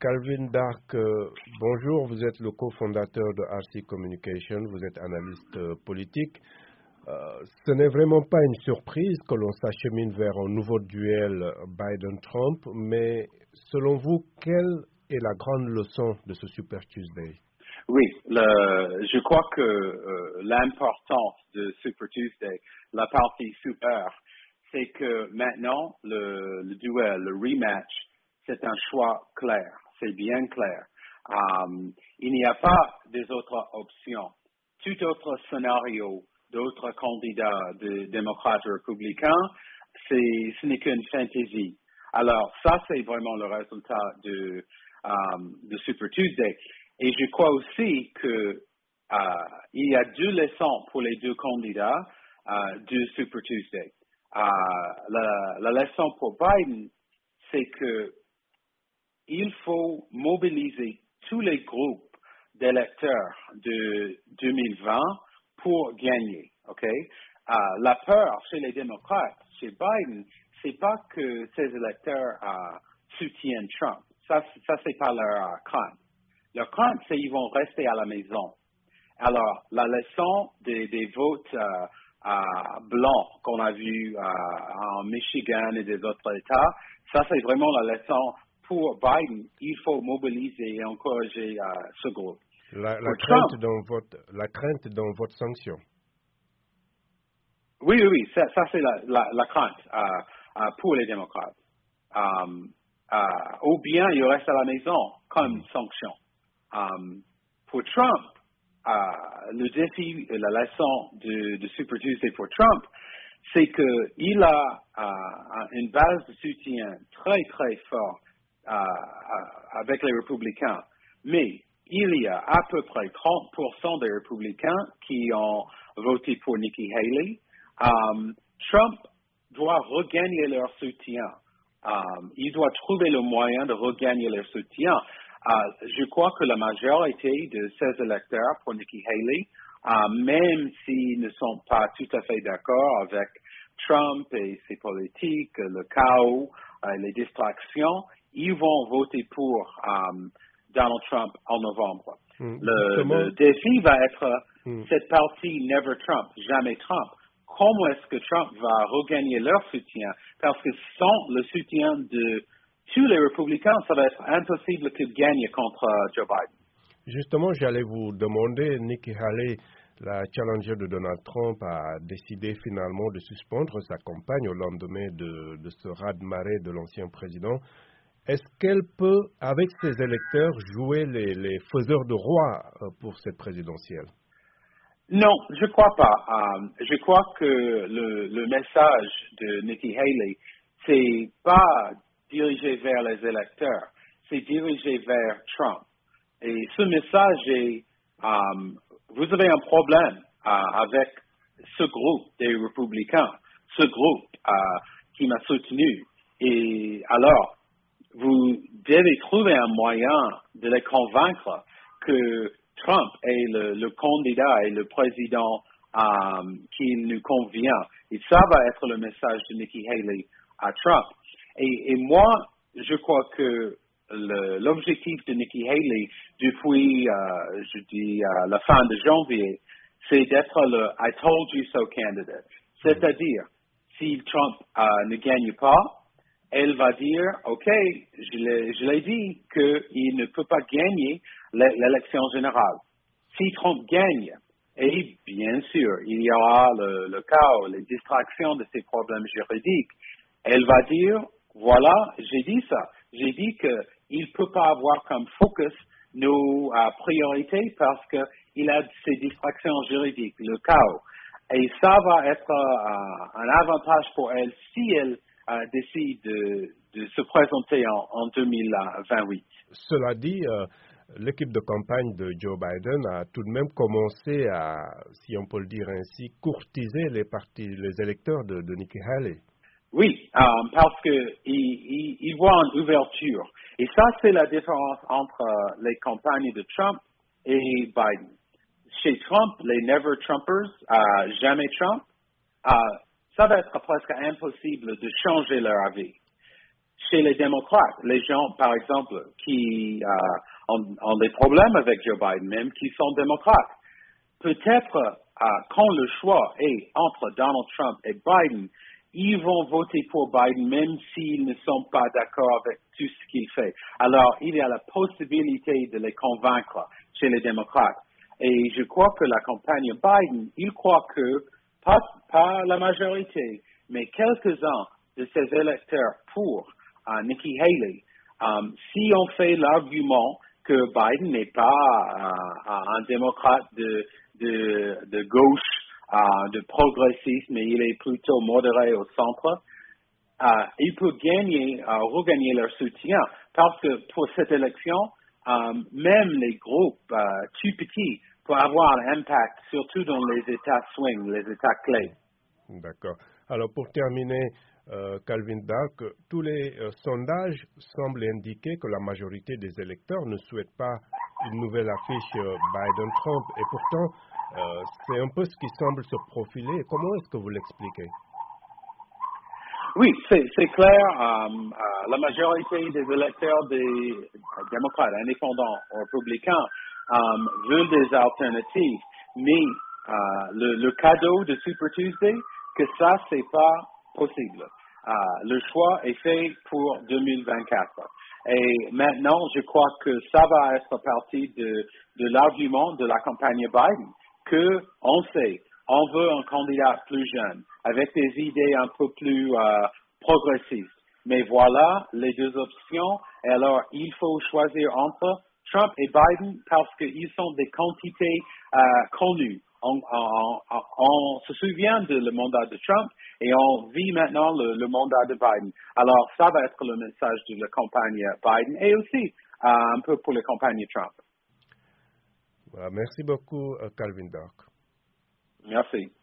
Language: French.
Calvin Dark, bonjour, vous êtes le cofondateur de RC Communication, vous êtes analyste politique. Ce n'est vraiment pas une surprise que l'on s'achemine vers un nouveau duel Biden-Trump, mais selon vous, quelle est la grande leçon de ce Super Tuesday? Oui, je crois que l'importance de Super Tuesday, la partie super, c'est que maintenant, le duel, le rematch, c'est un choix clair, c'est bien clair. Il n'y a pas des autres options. Tout autre scénario d'autres candidats de démocrates républicains, ce n'est qu'une fantaisie. Alors, ça, c'est vraiment le résultat de Super Tuesday. Et je crois aussi que il y a deux leçons pour les deux candidats de Super Tuesday. La leçon pour Biden, c'est que il faut mobiliser tous les groupes d'électeurs de 2020 pour gagner. Ok? La peur chez les démocrates, chez Biden, c'est pas que ces électeurs soutiennent Trump. Ça c'est pas leur crainte. Leur crainte, c'est qu'ils vont rester à la maison. Alors, la leçon des votes blancs qu'on a vus en Michigan et des autres États, ça, c'est vraiment la leçon pour Biden. Il faut mobiliser et encourager ce groupe. La crainte dans votre sanction. Oui, ça c'est la crainte pour les démocrates. Ou bien il reste à la maison comme sanction. Pour Trump, le défi, la leçon de Super Tuesday pour Trump, c'est qu'il a une base de soutien très, très forte avec les républicains. Mais il y a à peu près 30% des républicains qui ont voté pour Nikki Haley. Trump doit regagner leur soutien. Il doit trouver le moyen de regagner leur soutien. Je crois que la majorité de ces électeurs pour Nikki Haley, même s'ils ne sont pas tout à fait d'accord avec Trump et ses politiques, le chaos, les distractions, ils vont voter pour Donald Trump en novembre. Le défi va être cette partie Never Trump, jamais Trump. Comment est-ce que Trump va regagner leur soutien? Parce que sans le soutien de tous les républicains, ça va être impossible qu'ils gagnent contre Joe Biden. Justement, j'allais vous demander, Nikki Haley, la challenger de Donald Trump, a décidé finalement de suspendre sa campagne au lendemain de ce raz-de-marée de l'ancien président. Est-ce qu'elle peut, avec ses électeurs, jouer les faiseurs de roi pour cette présidentielle? Non, je crois pas. Je crois que le message de Nikki Haley, c'est pas dirigé vers les électeurs, c'est dirigé vers Trump. Et ce message est, vous avez un problème avec ce groupe des républicains, ce groupe qui m'a soutenu. Et alors, vous devez trouver un moyen de les convaincre que Trump est le candidat et le président qui nous convient. Et ça va être le message de Nikki Haley à Trump. Et moi, je crois que l'objectif de Nikki Haley depuis, la fin de janvier, c'est d'être le I told you so candidate. C'est-à-dire, si Trump ne gagne pas, elle va dire, OK, je l'ai dit qu'il ne peut pas gagner l'élection générale. Si Trump gagne, et bien sûr, il y aura le chaos, les distractions de ces problèmes juridiques, elle va dire, voilà, j'ai dit ça. J'ai dit qu'il ne peut pas avoir comme focus nos priorités parce qu'il a ces distractions juridiques, le chaos. Et ça va être un avantage pour elle si elle décide de se présenter en 2028. Cela dit, l'équipe de campagne de Joe Biden a tout de même commencé à, si on peut le dire ainsi, courtiser les électeurs de Nikki Haley. Oui, parce qu'ils voient une ouverture. Et ça, c'est la différence entre les campagnes de Trump et Biden. Chez Trump, les Never Trumpers, jamais Trump, ça va être presque impossible de changer leur avis. chez les démocrates. Les gens, par exemple, qui ont des problèmes avec Joe Biden, même qui sont démocrates. Peut-être quand le choix est entre Donald Trump et Biden, ils vont voter pour Biden même s'ils ne sont pas d'accord avec tout ce qu'il fait. Alors, il y a la possibilité de les convaincre chez les démocrates. Et je crois que la campagne Biden, il croit que, pas la majorité, mais quelques-uns de ses électeurs pour Nikki Haley, si on fait l'argument que Biden n'est pas un démocrate de gauche, de progressisme, mais il est plutôt modéré au centre, il peut regagner leur soutien. Parce que pour cette élection, même les groupes tout petits peuvent avoir un impact, surtout dans les États swing, les États clés. D'accord. Alors pour terminer, Calvin Dark, tous les sondages semblent indiquer que la majorité des électeurs ne souhaitent pas une nouvelle affiche Biden-Trump. Et pourtant, c'est un peu ce qui semble se profiler. Comment est-ce que vous l'expliquez? Oui, c'est clair. La majorité des électeurs des démocrates, indépendants, républicains veulent des alternatives. Mais le cadeau de Super Tuesday, que ça, c'est pas possible. Le choix est fait pour 2024. Et maintenant, je crois que ça va être partie de l'argument de la campagne Biden, que on sait, on veut un candidat plus jeune, avec des idées un peu plus progressistes. Mais voilà les deux options. Et alors, il faut choisir entre Trump et Biden parce qu'ils sont des quantités connues. On se souvient de le mandat de Trump et on vit maintenant le mandat de Biden. Alors, ça va être le message de la campagne Biden et aussi un peu pour la campagne Trump. Voilà, merci beaucoup, Calvin Dark. Merci.